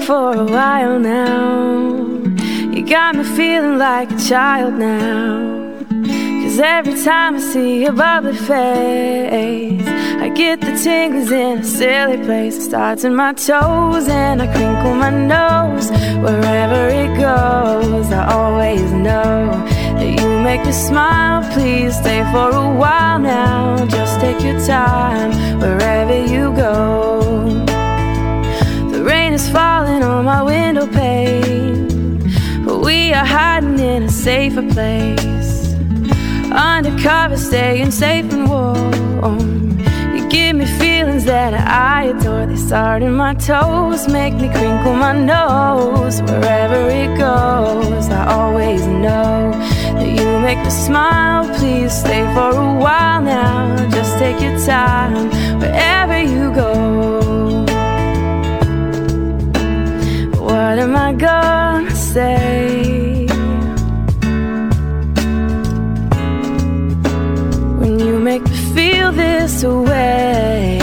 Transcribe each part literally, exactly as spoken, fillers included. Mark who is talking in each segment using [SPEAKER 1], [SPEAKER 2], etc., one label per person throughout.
[SPEAKER 1] for a while now. You got me feeling like a child now. Cause every time I see your bubbly face, I get the tingles in a silly place. It starts in my toes and I crinkle my nose. Wherever it goes, I always know that you make me smile. Please stay for a while now. Just take your time wherever you go. The rain is falling on my window pane, but we are hiding in a safer place. Undercover, staying safe and warm. You give me feelings that I adore. They start in my toes, make me crinkle my nose. Wherever it goes, I always know that you make me smile. Please stay for a while now. Just take your time wherever you go. What am I gonna say when you make me feel this way?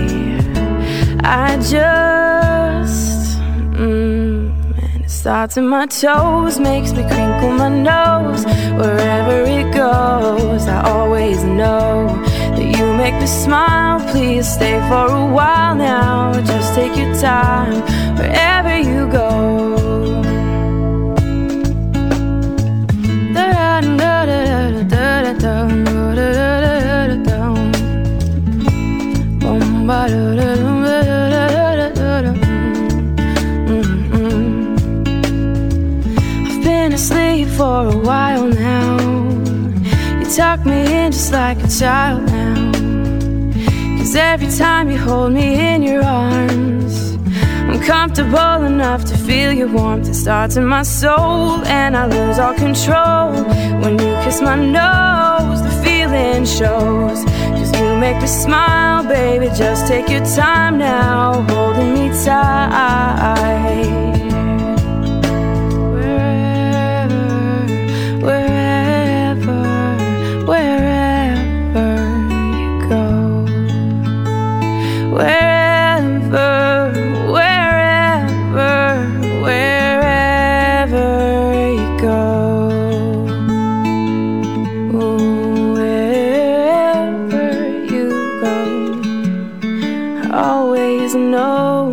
[SPEAKER 1] I just mm, and it starts in my toes, makes me crinkle my nose. Wherever it goes, I always know that you make me smile. Please stay for a while now. Just take your time wherever you go. I've been asleep for a while now. You tuck me in just like a child now. Cause every time you hold me in your arms, I'm comfortable enough to feel your warmth. It starts in my soul and I lose all control. When you kiss my nose, the feeling shows. Cause you make me smile, baby. Just take your time now, holding me tight. Always know,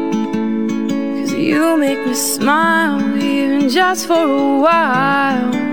[SPEAKER 1] cause you make me smile, even just for a while.